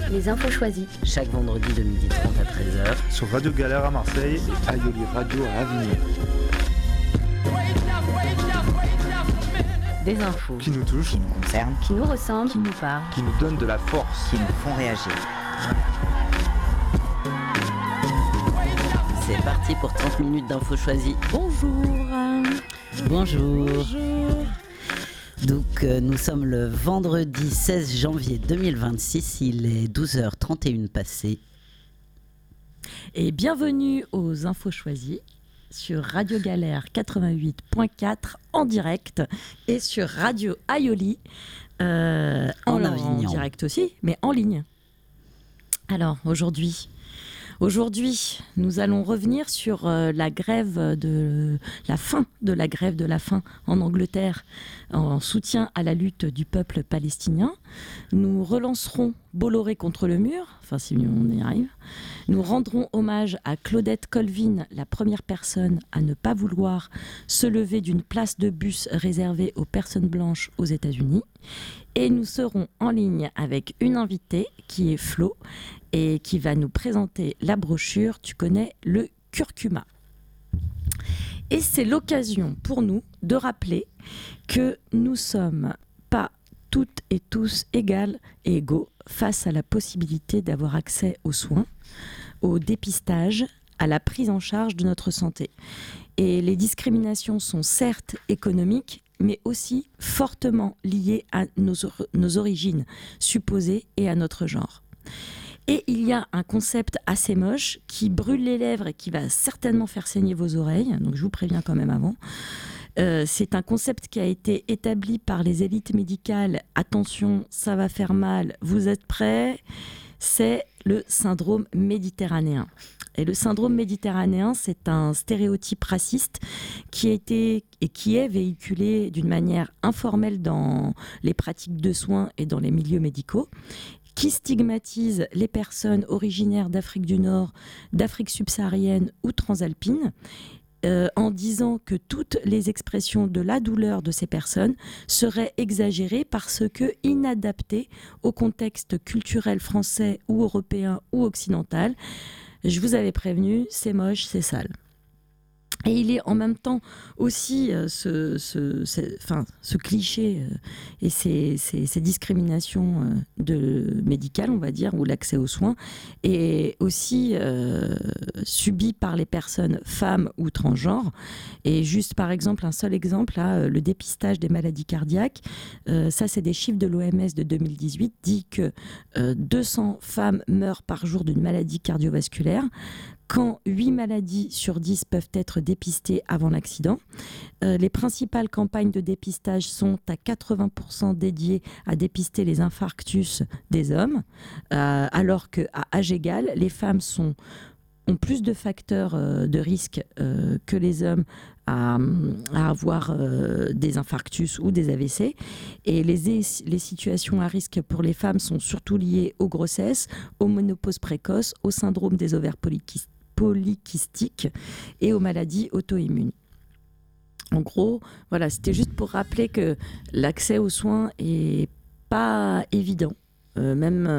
Les infos choisies. Chaque vendredi de 12h30 à 13h. Sur Radio Galère à Marseille et Aioli Radio à Avignon. Des infos qui nous touchent, qui nous concernent, qui nous ressemblent, qui nous parlent, qui nous donnent de la force, qui nous font réagir. C'est parti pour 30 minutes d'infos choisies. Bonjour. Bonjour. Donc nous sommes le vendredi 16 janvier 2026, il est 12h31 passé. Et bienvenue aux infos choisies sur Radio Galère 88.4 en direct et sur Radio Aioli en direct aussi, mais en ligne. Alors aujourd'hui, nous allons revenir sur la fin de la grève de la faim en Angleterre en soutien à la lutte du peuple palestinien. Nous relancerons Bolloré contre le mur, enfin si on y arrive. Nous rendrons hommage à Claudette Colvin, la première personne à ne pas vouloir se lever d'une place de bus réservée aux personnes blanches aux États-Unis. Et nous serons en ligne avec une invitée qui est Flo et qui va nous présenter la brochure. Tu connais le curcuma. Et c'est l'occasion pour nous de rappeler que nous sommes pas toutes et tous égales et égaux face à la possibilité d'avoir accès aux soins, au dépistage, à la prise en charge de notre santé. Et les discriminations sont certes économiques, mais aussi fortement liées à nos origines supposées et à notre genre. Et il y a un concept assez moche qui brûle les lèvres et qui va certainement faire saigner vos oreilles, donc je vous préviens quand même avant. C'est un concept qui a été établi par les élites médicales. Attention, ça va faire mal, vous êtes prêts ? C'est le syndrome méditerranéen. Et le syndrome méditerranéen, c'est un stéréotype raciste qui a été et qui est véhiculé d'une manière informelle dans les pratiques de soins et dans les milieux médicaux, qui stigmatise les personnes originaires d'Afrique du Nord, d'Afrique subsaharienne ou transalpine, en disant que toutes les expressions de la douleur de ces personnes seraient exagérées parce que inadaptées au contexte culturel français ou européen ou occidental. Je vous avais prévenu, c'est moche, c'est sale. Et il est en même temps aussi ce cliché et ces discriminations médicales, on va dire, ou l'accès aux soins, est aussi subi par les personnes femmes ou transgenres. Et juste par exemple, un seul exemple, là, le dépistage des maladies cardiaques, ça c'est des chiffres de l'OMS de 2018, dit que 200 femmes meurent par jour d'une maladie cardiovasculaire, quand 8 maladies sur 10 peuvent être dépistées avant l'accident. Les principales campagnes de dépistage sont à 80% dédiées à dépister les infarctus des hommes, alors qu'à âge égal, les femmes ont plus de facteurs de risque que les hommes à avoir des infarctus ou des AVC. Et les situations à risque pour les femmes sont surtout liées aux grossesses, aux ménopauses précoces, au syndrome des ovaires polykystiques et aux maladies auto-immunes. En gros, voilà, c'était juste pour rappeler que l'accès aux soins est pas évident, même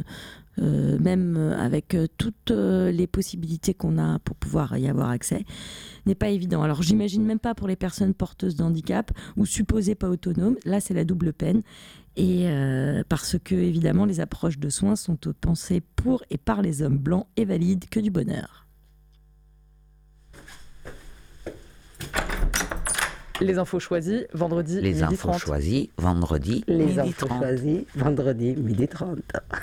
avec toutes les possibilités qu'on a pour pouvoir y avoir accès, n'est pas évident. Alors j'imagine même pas pour les personnes porteuses de handicap ou supposées pas autonomes, là c'est la double peine. Et parce que évidemment les approches de soins sont pensées pour et par les hommes blancs et valides que du bonheur. Les infos choisies, vendredi, les midi 30. Les infos choisies, vendredi, les midi infos 30. choisies, vendredi, midi 30.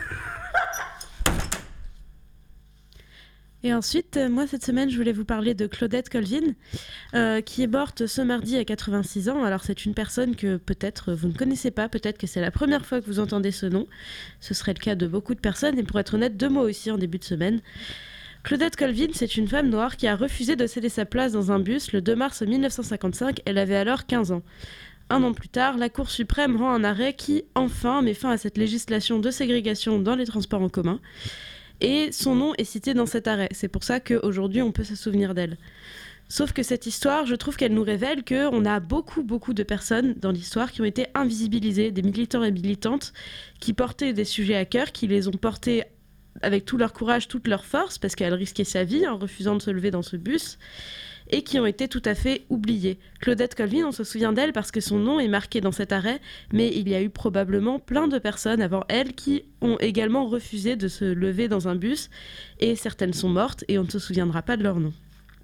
Et ensuite, moi, cette semaine, je voulais vous parler de Claudette Colvin, qui est morte ce mardi à 86 ans. Alors, c'est une personne que peut-être vous ne connaissez pas, peut-être que c'est la première fois que vous entendez ce nom. Ce serait le cas de beaucoup de personnes, et pour être honnête, de moi aussi en début de semaine. Claudette Colvin, c'est une femme noire qui a refusé de céder sa place dans un bus le 2 mars 1955. Elle avait alors 15 ans. Un an plus tard, la Cour suprême rend un arrêt qui, enfin, met fin à cette législation de ségrégation dans les transports en commun. Et son nom est cité dans cet arrêt. C'est pour ça qu'aujourd'hui, on peut se souvenir d'elle. Sauf que cette histoire, je trouve qu'elle nous révèle qu'on a beaucoup de personnes dans l'histoire qui ont été invisibilisées, des militants et militantes qui portaient des sujets à cœur, qui les ont portés avec tout leur courage, toute leur force, parce qu'elle risquait sa vie en refusant de se lever dans ce bus, et qui ont été tout à fait oubliées. Claudette Colvin, on se souvient d'elle parce que son nom est marqué dans cet arrêt, mais il y a eu probablement plein de personnes avant elle qui ont également refusé de se lever dans un bus, et certaines sont mortes, et on ne se souviendra pas de leur nom.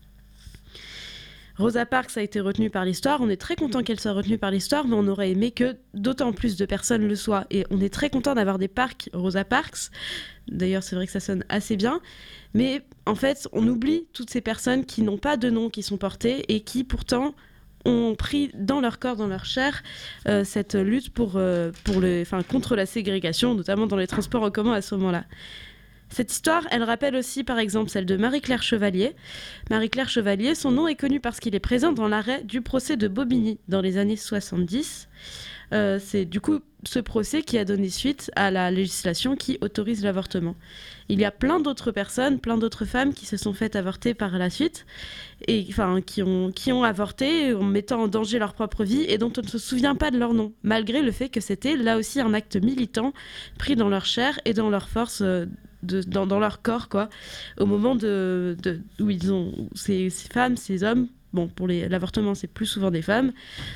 Rosa Parks a été retenue par l'histoire, on est très content qu'elle soit retenue par l'histoire, mais on aurait aimé que d'autant plus de personnes le soient. Et on est très content d'avoir des parcs Rosa Parks, d'ailleurs c'est vrai que ça sonne assez bien, mais en fait on oublie toutes ces personnes qui n'ont pas de nom, qui sont portées et qui pourtant ont pris dans leur corps, dans leur chair, cette lutte contre la ségrégation, notamment dans les transports en commun à ce moment-là. Cette histoire, elle rappelle aussi par exemple celle de Marie-Claire Chevalier. Marie-Claire Chevalier, son nom est connu parce qu'il est présent dans l'arrêt du procès de Bobigny dans les années 70. C'est du coup ce procès qui a donné suite à la législation qui autorise l'avortement. Il y a plein d'autres personnes, plein d'autres femmes qui se sont faites avorter par la suite, et qui ont avorté en mettant en danger leur propre vie et dont on ne se souvient pas de leur nom, malgré le fait que c'était là aussi un acte militant pris dans leur chair et dans leur force, dans leur corps, quoi, au moment où ils ont ces femmes, ces hommes, bon, pour l'avortement c'est plus souvent des femmes,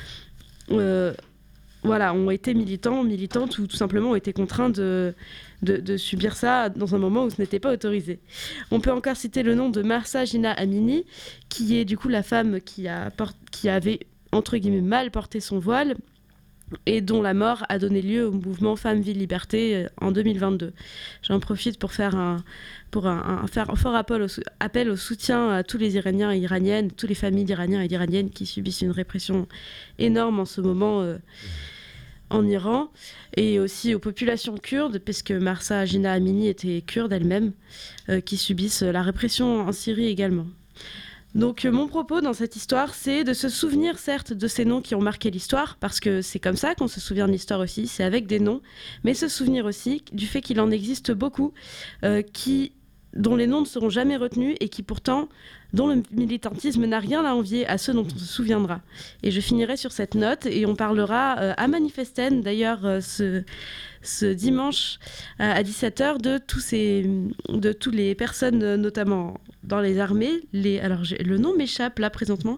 ont été militantes ou tout simplement ont été contraints de subir ça dans un moment où ce n'était pas autorisé. On peut encore citer le nom de Mahsa Jina Amini, qui est du coup la femme qui avait entre guillemets mal porté son voile et dont la mort a donné lieu au mouvement Femmes, Vie, Liberté en 2022. J'en profite pour faire un fort appel au soutien à tous les Iraniens et Iraniennes, toutes les familles d'Iraniens et d'Iraniennes qui subissent une répression énorme en ce moment en Iran, et aussi aux populations kurdes, puisque Mahsa Jina Amini était kurde elle-même, qui subissent la répression en Syrie également. Donc mon propos dans cette histoire, c'est de se souvenir certes de ces noms qui ont marqué l'histoire, parce que c'est comme ça qu'on se souvient de l'histoire aussi, c'est avec des noms, mais se souvenir aussi du fait qu'il en existe beaucoup dont les noms ne seront jamais retenus et qui pourtant, dont le militantisme n'a rien à envier à ceux dont on se souviendra. Et je finirai sur cette note et on parlera à Manifesten, d'ailleurs ce dimanche à 17h, de toutes les personnes, notamment dans les armées. Alors le nom m'échappe là présentement.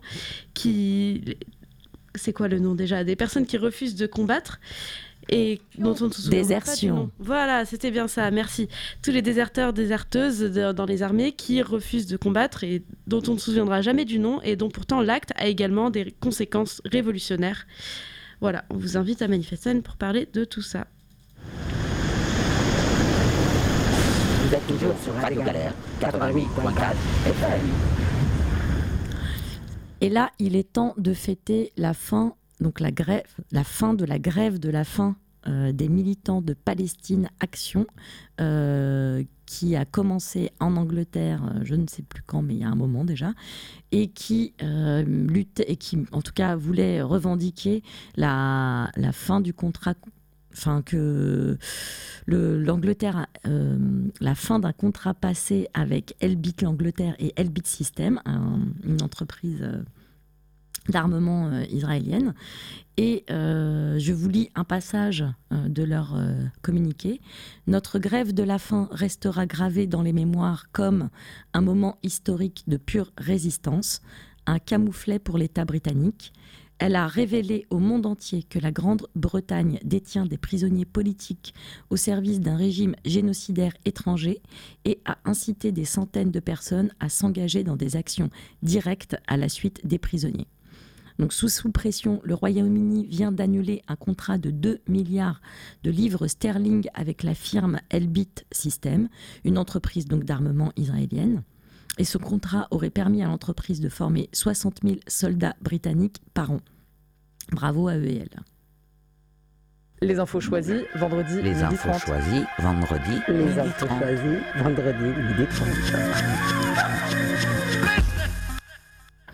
C'est quoi le nom déjà ? Des personnes qui refusent de combattre et dont on ne se souvient pas du nom. Voilà, c'était bien ça, merci. Tous les déserteurs, déserteuses dans les armées qui refusent de combattre et dont on ne se souviendra jamais du nom et dont pourtant l'acte a également des conséquences révolutionnaires. Voilà, on vous invite à Manifesten pour parler de tout ça. Vous êtes toujours sur Radio Galère 88.4 FM. Et là, il est temps de fêter la fin, donc la fin de la grève de la faim des militants de Palestine Action, qui a commencé en Angleterre, je ne sais plus quand, mais il y a un moment déjà, et qui luttait, et qui en tout cas voulait revendiquer la fin du contrat. Enfin, que l'Angleterre, la fin d'un contrat passé avec Elbit l'Angleterre et Elbit System, une entreprise d'armement israélienne. Et je vous lis un passage de leur communiqué. « Notre grève de la faim restera gravée dans les mémoires comme un moment historique de pure résistance, un camouflet pour l'État britannique. Elle a révélé au monde entier que la Grande-Bretagne détient des prisonniers politiques au service d'un régime génocidaire étranger et a incité des centaines de personnes à s'engager dans des actions directes à la suite des prisonniers. » Donc sous pression, le Royaume-Uni vient d'annuler un contrat de 2 milliards de livres sterling avec la firme Elbit System, une entreprise donc d'armement israélienne. Et ce contrat aurait permis à l'entreprise de former 60 000 soldats britanniques par an. Bravo à eux et elles. Les infos choisies, vendredi, Les midi infos 30. choisies, vendredi, Les midi infos 30. choisies, vendredi, midi 30.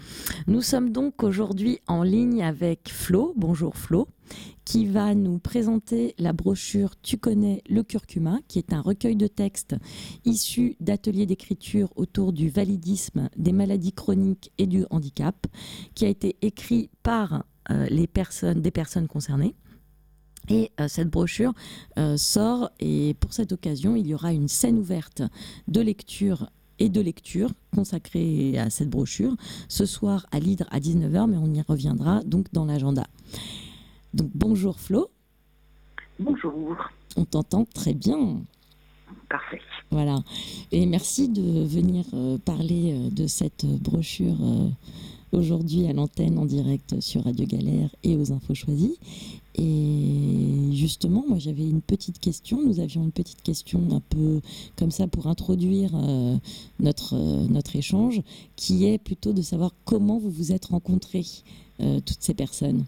Nous sommes donc aujourd'hui en ligne avec Flo, bonjour Flo, qui va nous présenter la brochure Tu connais le curcuma, qui est un recueil de textes issus d'ateliers d'écriture autour du validisme, des maladies chroniques et du handicap, qui a été écrit par des personnes concernées. Et cette brochure sort, et pour cette occasion, il y aura une scène ouverte de lecture consacrée à cette brochure, ce soir à l'Hydre à 19h, mais on y reviendra donc dans l'agenda. Donc bonjour Flo. Bonjour. On t'entend très bien. Parfait. Voilà. Et merci de venir parler de cette brochure aujourd'hui à l'antenne en direct sur Radio Galère et aux Infos Choisies. Et justement, moi j'avais une petite question. Nous avions une petite question un peu comme ça pour introduire notre échange, qui est plutôt de savoir comment vous vous êtes rencontrés, toutes ces personnes.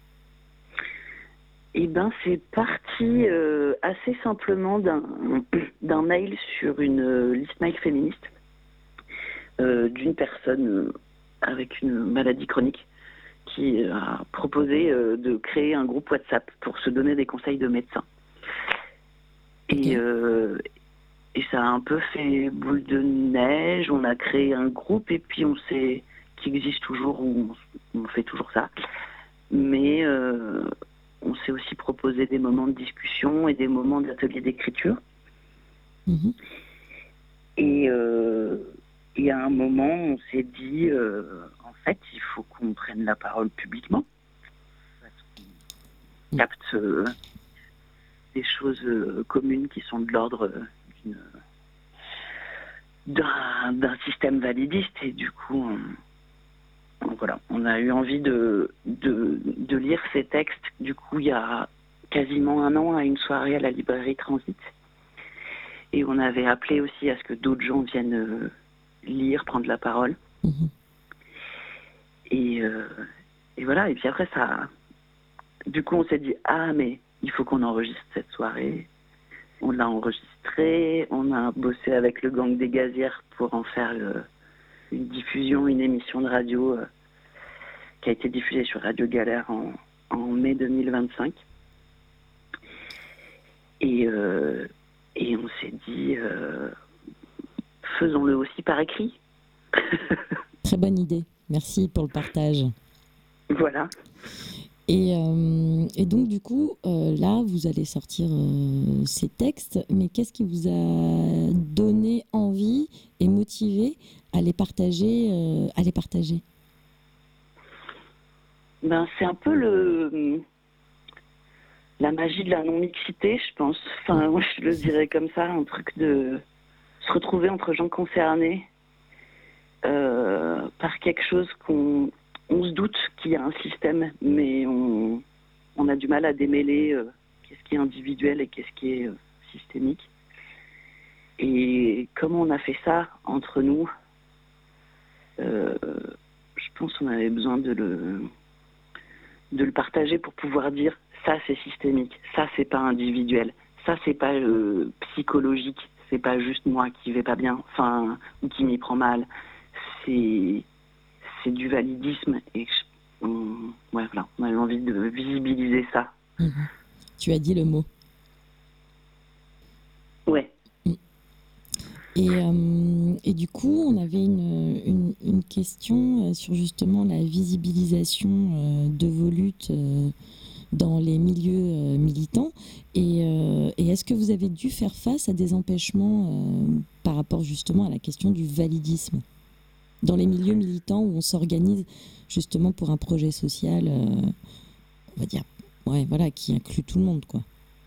Eh bien, c'est parti assez simplement d'un mail sur une liste mail féministe d'une personne avec une maladie chronique qui a proposé de créer un groupe WhatsApp pour se donner des conseils de médecins. Et ça a un peu fait boule de neige. On a créé un groupe et puis qui existe toujours, où on fait toujours ça. Mais on s'est aussi proposé des moments de discussion et des moments d'atelier d'écriture. Mmh. Et à un moment, on s'est dit, en fait, il faut qu'on prenne la parole publiquement. Parce qu'on capte des choses communes qui sont de l'ordre d'un système validiste. Et du coup, voilà, on a eu envie de lire ces textes. Du coup, il y a quasiment un an, à une soirée à la librairie Transit. Et on avait appelé aussi à ce que d'autres gens viennent lire, prendre la parole. Mmh. Et voilà. Et puis après, du coup, on s'est dit, mais il faut qu'on enregistre cette soirée. On l'a enregistrée. On a bossé avec le gang des gazières pour en faire une diffusion, une émission de radio qui a été diffusée sur Radio Galère en mai 2025. Et on s'est dit, faisons-le aussi par écrit. Très bonne idée. Merci pour le partage. Voilà. Et donc, du coup, là, vous allez sortir ces textes, mais qu'est-ce qui vous a donné envie et motivé à les partager, c'est un peu la magie de la non-mixité, je pense. Enfin, moi, je le dirais comme ça, un truc de se retrouver entre gens concernés par quelque chose qu'on se doute qu'il y a un système, mais on a du mal à démêler qu'est-ce qui est individuel et qu'est-ce qui est systémique. Et comme on a fait ça entre nous, je pense qu'on avait besoin de le partager pour pouvoir dire ça c'est systémique, ça c'est pas individuel, ça c'est pas psychologique, c'est pas juste moi qui vais pas bien, ou qui m'y prend mal, c'est du validisme et voilà, on avait envie de visibiliser ça. Mmh. Tu as dit le mot. Ouais. Et du coup, on avait une question sur justement la visibilisation de vos luttes dans les milieux militants. Et est-ce que vous avez dû faire face à des empêchements par rapport justement à la question du validisme dans les milieux militants où on s'organise justement pour un projet social, on va dire, qui inclut tout le monde, quoi.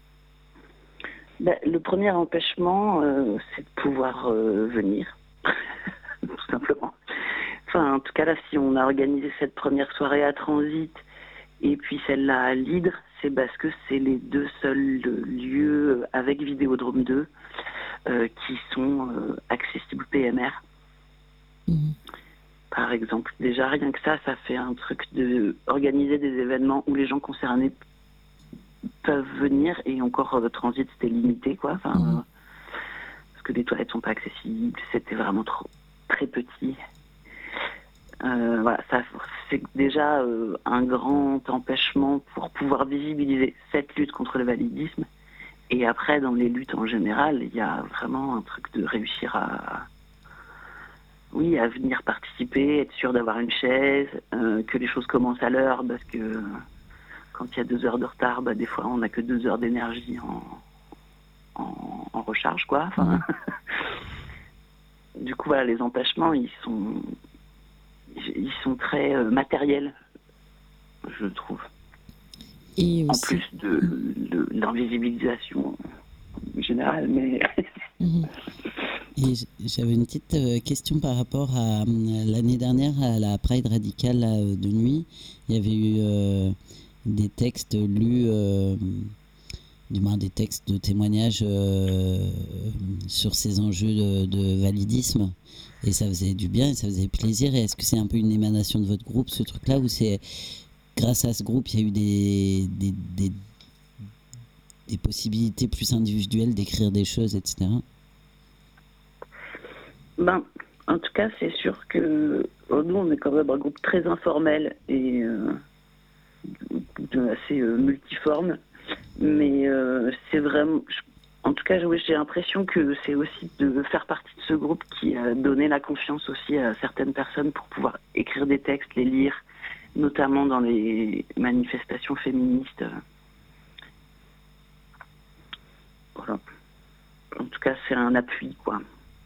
Le premier empêchement, c'est de pouvoir venir, tout simplement. En tout cas, là, si on a organisé cette première soirée à Transit et puis celle-là à l'Hydre, c'est parce que c'est les deux seuls lieux avec Vidéodrome 2 qui sont accessibles PMR. Mmh. Par exemple, déjà rien que ça fait un truc de organiser des événements où les gens concernés peuvent venir, et encore Transit c'était limité quoi, parce que les toilettes sont pas accessibles, c'était vraiment très petit. Voilà, ça, c'est déjà un grand empêchement pour pouvoir visibiliser cette lutte contre le validisme. Et après, dans les luttes en général, il y a vraiment un truc de réussir à venir participer, être sûr d'avoir une chaise, que les choses commencent à l'heure, parce que quand il y a 2 heures de retard, des fois on n'a que 2 heures d'énergie en recharge, quoi. Enfin, du coup, voilà, les empêchements, ils sont très matériels, je trouve. Et En aussi, plus de l'invisibilisation générale, mais... Et j'avais une petite question par rapport à l'année dernière à la Pride radicale de nuit. Il y avait eu des textes lus, du moins des textes de témoignages sur ces enjeux de validisme. Et ça faisait du bien et ça faisait plaisir. Et est-ce que c'est un peu une émanation de votre groupe, ce truc-là, ou c'est grâce à ce groupe, il y a eu des possibilités plus individuelles d'écrire des choses, etc. En tout cas, c'est sûr que nous, on est quand même un groupe très informel et assez multiforme. Mais c'est vraiment... En tout cas, j'ai l'impression que c'est aussi de faire partie de ce groupe qui a donné la confiance aussi à certaines personnes pour pouvoir écrire des textes, les lire, notamment dans les manifestations féministes. Voilà. En tout cas, c'est un appui, quoi.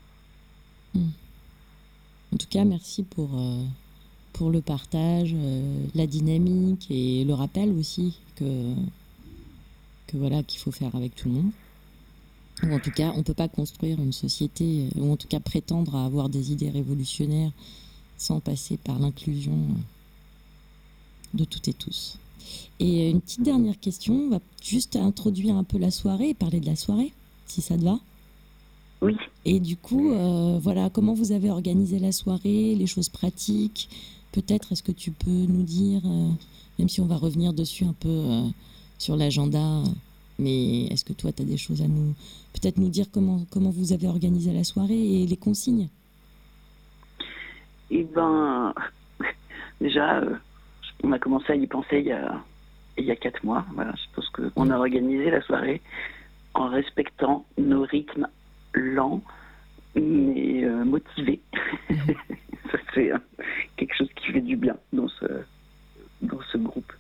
En tout cas, merci pour le partage, la dynamique et le rappel aussi que voilà, qu'il faut faire avec tout le monde. Ou en tout cas, on ne peut pas construire une société, ou en tout cas prétendre à avoir des idées révolutionnaires sans passer par l'inclusion de toutes et tous. Et une petite dernière question, on va juste introduire un peu la soirée et parler de la soirée, si ça te va. Oui. Et du coup, voilà, comment vous avez organisé la soirée, les choses pratiques. Peut-être, est-ce que tu peux nous dire, même si on va revenir dessus un peu sur l'agenda, mais est-ce que toi, tu as des choses à peut-être nous dire comment vous avez organisé la soirée et les consignes? Eh ben, déjà, on a commencé à y penser il y a 4 mois. Voilà, je pense qu'on a organisé la soirée en respectant nos rythmes lents, mais motivés. Ça, c'est quelque chose qui fait du bien dans ce groupe.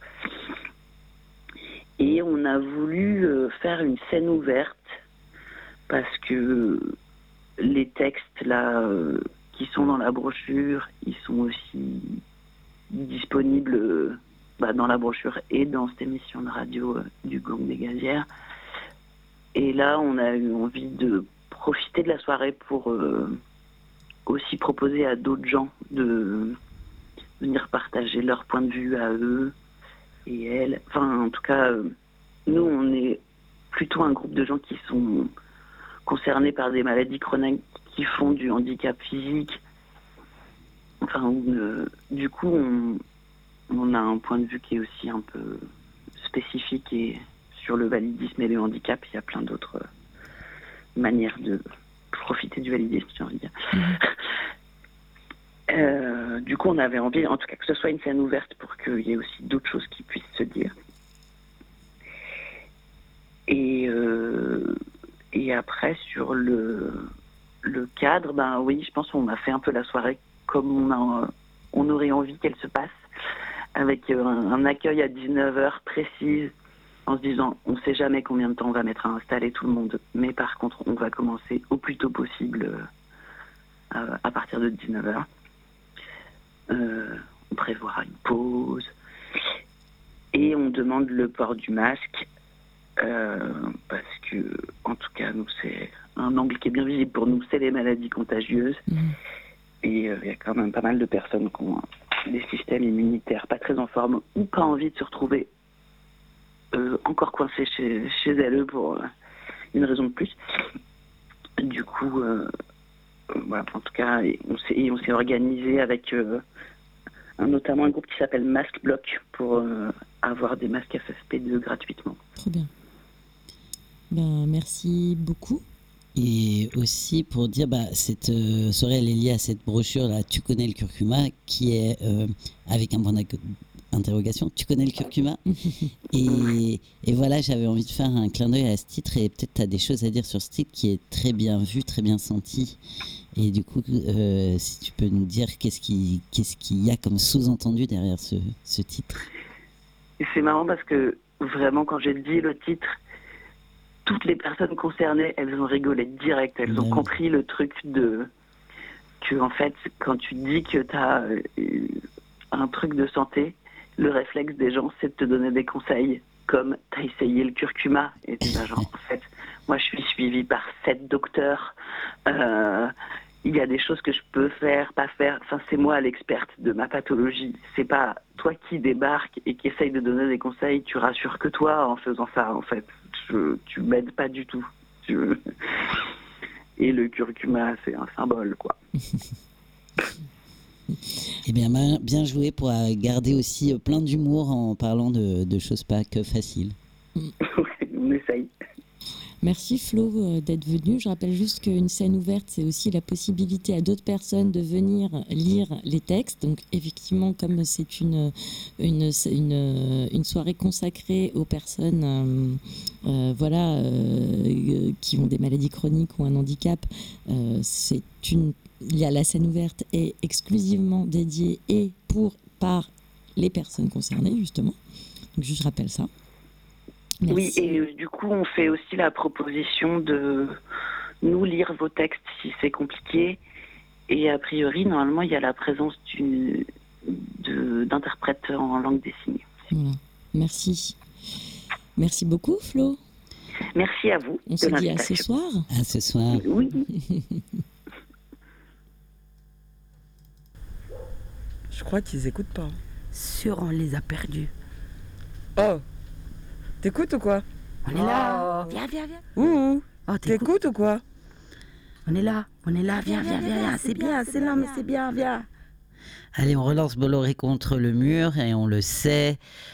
Et on a voulu faire une scène ouverte parce que les textes là qui sont dans la brochure, ils sont aussi disponibles dans la brochure et dans cette émission de radio du Gang des Gazières. Et là, on a eu envie de profiter de la soirée pour aussi proposer à d'autres gens de venir partager leur point de vue à eux et elles. Enfin, en tout cas, nous, on est plutôt un groupe de gens qui sont concernés par des maladies chroniques qui font du handicap physique. Enfin, du coup, on a un point de vue qui est aussi un peu spécifique et sur le validisme et le handicap, il y a plein d'autres manières de profiter du validisme, j'ai envie de dire. Du coup, on avait envie, en tout cas, que ce soit une scène ouverte pour qu'il y ait aussi d'autres choses qui puissent se dire. Et après, sur le cadre, oui, je pense qu'on a fait un peu la soirée comme on aurait envie qu'elle se passe, avec un accueil à 19h précise, en se disant, on ne sait jamais combien de temps on va mettre à installer tout le monde, mais par contre, on va commencer au plus tôt possible à partir de 19h. On prévoira une pause et on demande le port du masque parce que, en tout cas, nous, c'est un angle qui est bien visible pour nous, c'est les maladies contagieuses. Et il y a quand même pas mal de personnes qui ont des systèmes immunitaires pas très en forme ou pas envie de se retrouver encore coincées chez elles pour une raison de plus. Du coup, voilà, en tout cas, on s'est organisé avec notamment un groupe qui s'appelle Masque Bloc pour avoir des masques FFP2 gratuitement. Très bien. Merci beaucoup. Et aussi pour dire, cette soirée, elle est liée à cette brochure-là, Tu connais le curcuma, qui est avec un point d'interrogation, tu connais le curcuma et voilà, j'avais envie de faire un clin d'œil à ce titre, et peut-être tu as des choses à dire sur ce titre qui est très bien vu, très bien senti. Et du coup, si tu peux nous dire qu'est-ce qu'il y a comme sous-entendu derrière ce titre. Et c'est marrant parce que vraiment, quand j'ai dit le titre, toutes les personnes concernées, elles ont rigolé direct. Elles ont compris le truc que, en fait, quand tu dis que tu as un truc de santé, le réflexe des gens, c'est de te donner des conseils, comme t'as essayé le curcuma. Et t'es là, genre, en fait, moi, je suis suivie par 7 docteurs. Il y a des choses que je peux faire, pas faire. Enfin, c'est moi l'experte de ma pathologie. C'est pas toi qui débarque et qui essaye de donner des conseils. Tu rassures que toi en faisant ça, en fait. Tu m'aides pas du tout. Et le curcuma, c'est un symbole, quoi. Eh bien, bien joué pour garder aussi plein d'humour en parlant de choses pas que faciles. On essaye. Merci Flo d'être venu. Je rappelle juste qu'une scène ouverte, c'est aussi la possibilité à d'autres personnes de venir lire les textes. Donc effectivement, comme c'est une soirée consacrée aux personnes qui ont des maladies chroniques ou un handicap, la scène ouverte est exclusivement dédiée par les personnes concernées, justement. Donc je rappelle ça. Merci. Oui, et du coup, on fait aussi la proposition de nous lire vos textes si c'est compliqué. Et a priori, normalement, il y a la présence d'interprètes en langue des signes. Voilà. Merci. Merci beaucoup, Flo. Merci à vous. On se dit à ce soir. À ce soir. Oui. Je crois qu'ils écoutent pas. Sûr, on les a perdus. Oh, t'écoutes ou quoi? On est là. Viens. Ouh, Oh, t'écoutes ou quoi? On est là. Viens. C'est bien, c'est là, mais c'est bien, viens. Allez, on relance Bolloré contre le mur, et on le sait.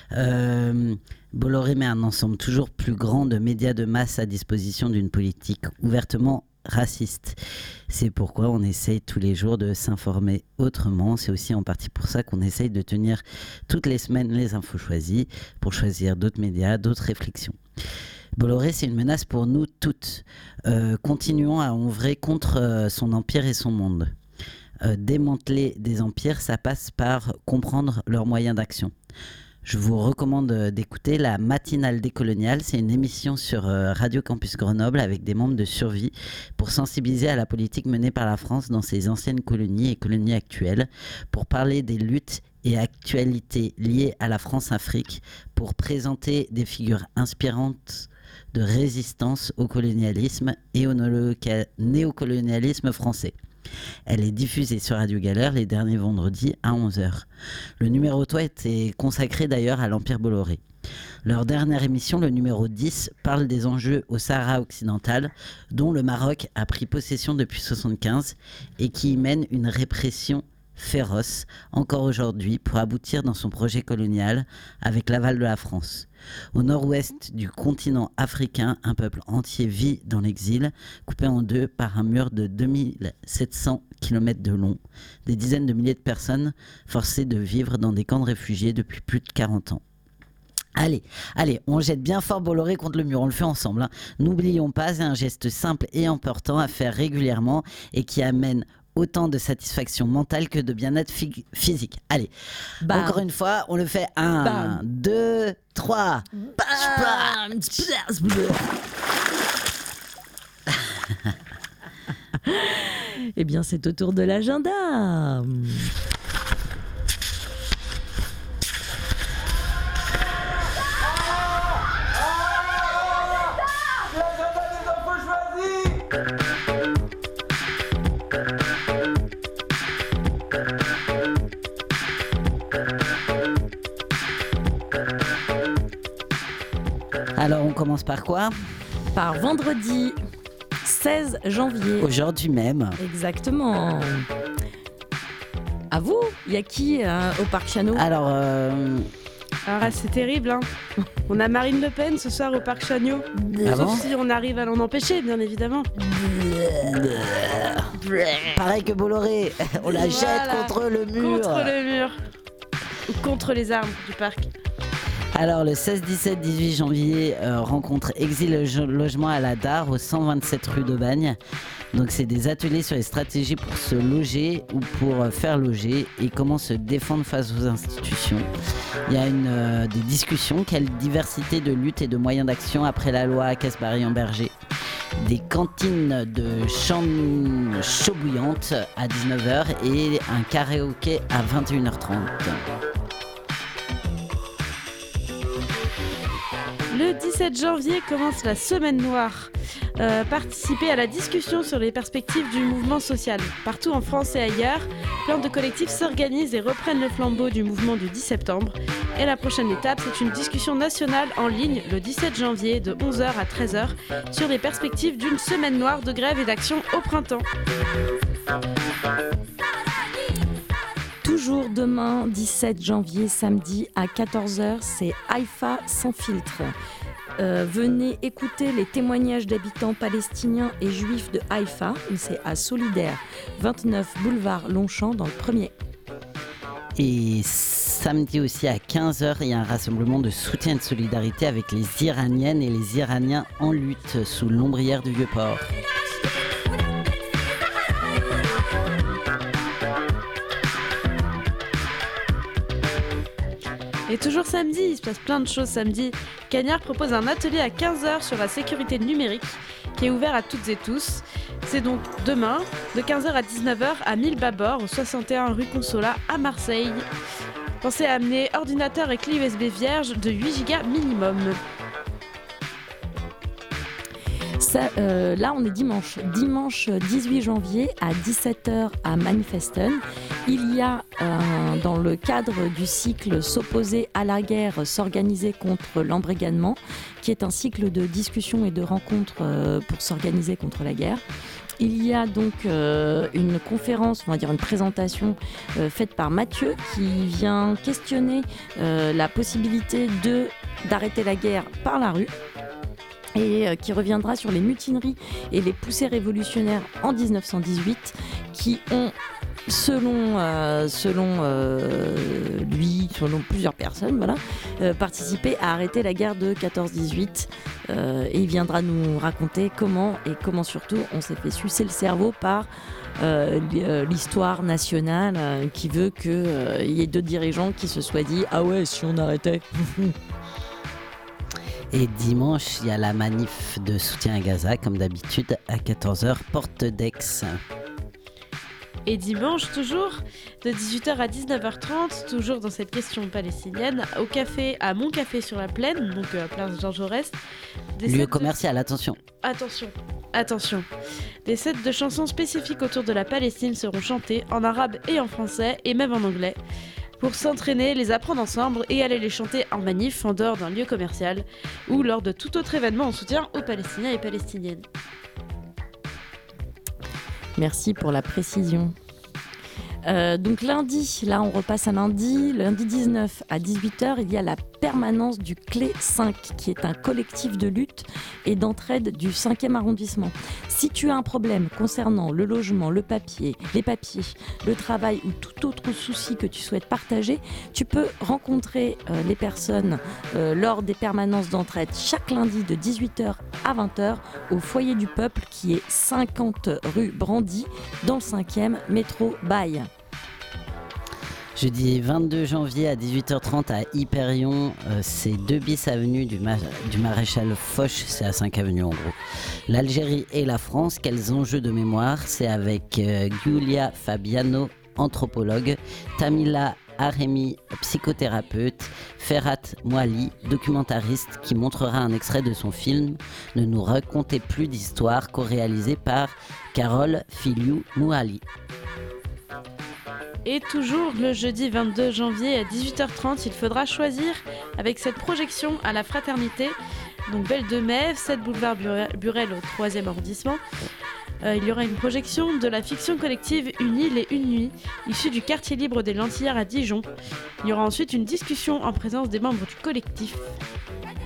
Bolloré met un ensemble toujours plus grand de médias de masse à disposition d'une politique ouvertement raciste. C'est pourquoi on essaye tous les jours de s'informer autrement. C'est aussi en partie pour ça qu'on essaye de tenir toutes les semaines les infos choisies, pour choisir d'autres médias, d'autres réflexions. Bolloré, c'est une menace pour nous toutes. Continuons à œuvrer contre son empire et son monde. Démanteler des empires, ça passe par comprendre leurs moyens d'action. Je vous recommande d'écouter la matinale décoloniale. C'est une émission sur Radio Campus Grenoble avec des membres de Survie pour sensibiliser à la politique menée par la France dans ses anciennes colonies et colonies actuelles, pour parler des luttes et actualités liées à la France-Afrique, pour présenter des figures inspirantes de résistance au colonialisme et au néocolonialisme français. Elle est diffusée sur Radio Galère les derniers vendredis à 11h. Le numéro 3 était consacré d'ailleurs à l'Empire Bolloré. Leur dernière émission, le numéro 10, parle des enjeux au Sahara occidental, dont le Maroc a pris possession depuis 1975 et qui y mène une répression féroce encore aujourd'hui pour aboutir dans son projet colonial avec l'aval de la France. Au nord-ouest du continent africain, un peuple entier vit dans l'exil, coupé en deux par un mur de 2700 km de long. Des dizaines de milliers de personnes forcées de vivre dans des camps de réfugiés depuis plus de 40 ans. Allez, on jette bien fort Bolloré contre le mur, on le fait ensemble. Hein. N'oublions pas, c'est un geste simple et important à faire régulièrement et qui amène autant de satisfaction mentale que de bien-être physique. Allez, encore une fois, on le fait 1, 2, 3. Eh bien, c'est au tour de l'agenda. Alors, on commence par quoi? Par vendredi 16 janvier. Aujourd'hui même. Exactement. À vous, il y a qui au Parc Chano? Alors, c'est terrible, hein. On a Marine Le Pen ce soir au Parc Chagnon. Ah Sauf bon si on arrive à l'en empêcher, bien évidemment. Pareil que Bolloré, on la jette Voilà. contre le mur. Contre le mur. Ou contre les arbres du parc. Alors le 16, 17, 18 janvier, rencontre Exil Logement à la Dare au 127 rue de Bagne. Donc c'est des ateliers sur les stratégies pour se loger ou pour faire loger et comment se défendre face aux institutions. Il y a des discussions, quelle diversité de lutte et de moyens d'action après la loi à Casbarian-Berger. Des cantines de chaux bouillantes à 19h et un karaoké à 21h30. Le 17 janvier commence la Semaine Noire. Participez à la discussion sur les perspectives du mouvement social. Partout en France et ailleurs, plein de collectifs s'organisent et reprennent le flambeau du mouvement du 10 septembre. Et la prochaine étape, c'est une discussion nationale en ligne le 17 janvier de 11h à 13h sur les perspectives d'une Semaine Noire de grève et d'action au printemps. Toujours demain, 17 janvier, samedi à 14h, c'est Haïfa sans filtre. Venez écouter les témoignages d'habitants palestiniens et juifs de Haïfa. C'est à Solidaire, 29 boulevard Longchamp dans le 1er. Et samedi aussi à 15h, il y a un rassemblement de soutien et de solidarité avec les Iraniennes et les Iraniens en lutte sous l'ombrière du Vieux-Port. Et toujours samedi, il se passe plein de choses samedi. Cagnard propose un atelier à 15h sur la sécurité numérique qui est ouvert à toutes et tous. C'est donc demain, de 15h à 19h à 1000 Babord, au 61 rue Consolat à Marseille. Pensez à amener ordinateur et clé USB vierge de 8 Go minimum. Ça, là, on est dimanche 18 janvier à 17h à Manifesten. Il y a, dans le cadre du cycle S'opposer à la guerre, s'organiser contre l'embrigadement, qui est un cycle de discussions et de rencontres pour s'organiser contre la guerre. Il y a donc une conférence, on va dire une présentation faite par Mathieu qui vient questionner la possibilité d'arrêter la guerre par la rue. Et qui reviendra sur les mutineries et les poussées révolutionnaires en 1918 qui ont, selon lui, selon plusieurs personnes, voilà, participé à arrêter la guerre de 14-18. Et il viendra nous raconter comment surtout on s'est fait sucer le cerveau par l'histoire nationale qui veut qu'il y ait deux dirigeants qui se soient dit « Ah ouais, si on arrêtait !» Et dimanche, il y a la manif de soutien à Gaza, comme d'habitude, à 14h, porte d'Aix. Et dimanche, toujours, de 18h à 19h30, toujours dans cette question palestinienne, au café, à Mon Café sur la Plaine, donc à place Jean Jaurès. Lieu commercial, attention. Attention. Des sets de chansons spécifiques autour de la Palestine seront chantées en arabe et en français, et même en anglais. Pour s'entraîner, les apprendre ensemble et aller les chanter en manif en dehors d'un lieu commercial ou lors de tout autre événement en soutien aux Palestiniens et Palestiniennes. Merci pour la précision. Donc lundi, là on repasse à lundi 19 à 18h, il y a la permanence du Clé 5 qui est un collectif de lutte et d'entraide du 5e arrondissement. Si tu as un problème concernant le logement, les papiers, le travail ou tout autre souci que tu souhaites partager, tu peux rencontrer les personnes lors des permanences d'entraide chaque lundi de 18h à 20h au foyer du peuple qui est 50 rue Brandy dans le 5e métro Baille. Jeudi 22 janvier à 18h30 à Hyperion, c'est 2 bis avenue du Maréchal Foch, c'est à 5 avenue en gros. L'Algérie et la France, quels enjeux de mémoire? C'est avec Giulia Fabiano, anthropologue, Tamila Aremi, psychothérapeute, Ferhat Mouali, documentariste, qui montrera un extrait de son film « Ne nous racontez plus d'histoire » co-réalisé par Carole Filiou-Mouali. Et toujours le jeudi 22 janvier à 18h30, il faudra choisir avec cette projection à la Fraternité, donc Belle de Mai, 7 boulevard Burel au 3e arrondissement. Il y aura une projection de la fiction collective Une île et une nuit, issue du quartier libre des Lentillères à Dijon. Il y aura ensuite une discussion en présence des membres du collectif.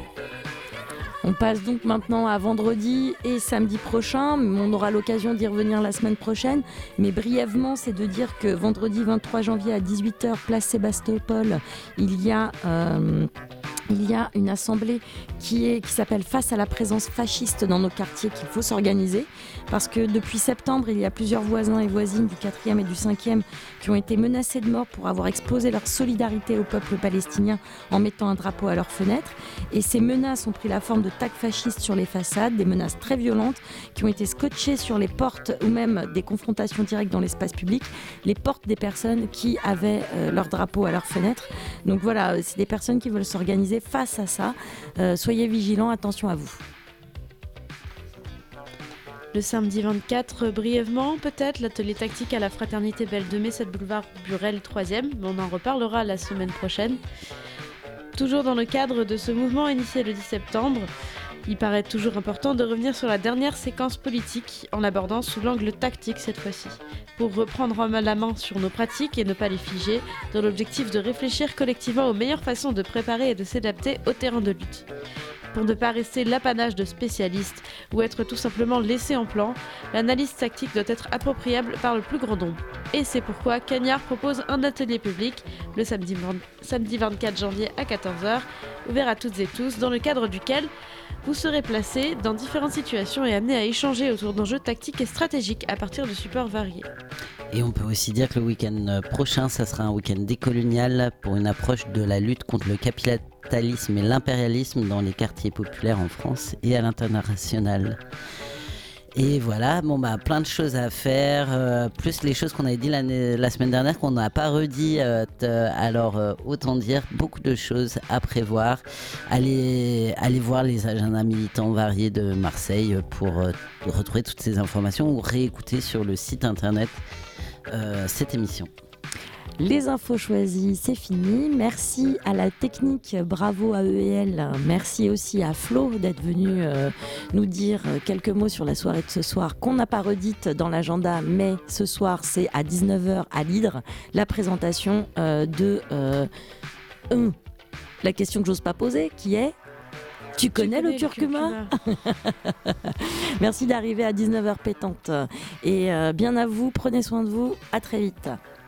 On passe donc maintenant à vendredi et samedi prochain. On aura l'occasion d'y revenir la semaine prochaine. Mais brièvement, c'est de dire que vendredi 23 janvier à 18h, place Sébastopol, il y a une assemblée qui s'appelle Face à la présence fasciste dans nos quartiers, qu'il faut s'organiser. Parce que depuis septembre, il y a plusieurs voisins et voisines du 4e et du 5e qui ont été menacés de mort pour avoir exposé leur solidarité au peuple palestinien en mettant un drapeau à leurs fenêtres. Et ces menaces ont pris la forme de tags fascistes sur les façades, des menaces très violentes qui ont été scotchées sur les portes ou même des confrontations directes dans l'espace public, les portes des personnes qui avaient leur drapeau à leurs fenêtres. Donc voilà, c'est des personnes qui veulent s'organiser face à ça. Soyez vigilants, attention à vous. Le samedi 24, brièvement, peut-être, l'atelier tactique à la Fraternité Belle de Mai, 7 boulevard Burel 3e. On en reparlera la semaine prochaine. Toujours dans le cadre de ce mouvement initié le 10 septembre, il paraît toujours important de revenir sur la dernière séquence politique en l'abordant sous l'angle tactique cette fois-ci, pour reprendre la main sur nos pratiques et ne pas les figer, dans l'objectif de réfléchir collectivement aux meilleures façons de préparer et de s'adapter au terrain de lutte. Pour ne pas rester l'apanage de spécialistes ou être tout simplement laissé en plan, l'analyse tactique doit être appropriable par le plus grand nombre. Et c'est pourquoi Cagnard propose un atelier public le samedi 24 janvier à 14h, ouvert à toutes et tous, dans le cadre duquel vous serez placés dans différentes situations et amenés à échanger autour d'enjeux tactiques et stratégiques à partir de supports variés. Et on peut aussi dire que le week-end prochain, ça sera un week-end décolonial pour une approche de la lutte contre le capitalisme et l'impérialisme dans les quartiers populaires en France et à l'international. Et voilà, plein de choses à faire, plus les choses qu'on avait dit la semaine dernière qu'on n'a pas redit. Alors autant dire, beaucoup de choses à prévoir. Allez voir les agendas militants variés de Marseille pour retrouver toutes ces informations ou réécouter sur le site internet cette émission. Les infos choisies, c'est fini. Merci à la technique, bravo à EEL. Merci aussi à Flo d'être venu nous dire quelques mots sur la soirée de ce soir qu'on n'a pas redite dans l'agenda, mais ce soir c'est à 19h à l'Hydre, la présentation de la question que j'ose pas poser, qui est: tu connais le curcuma? Merci d'arriver à 19h pétante. Et bien à vous, prenez soin de vous, à très vite.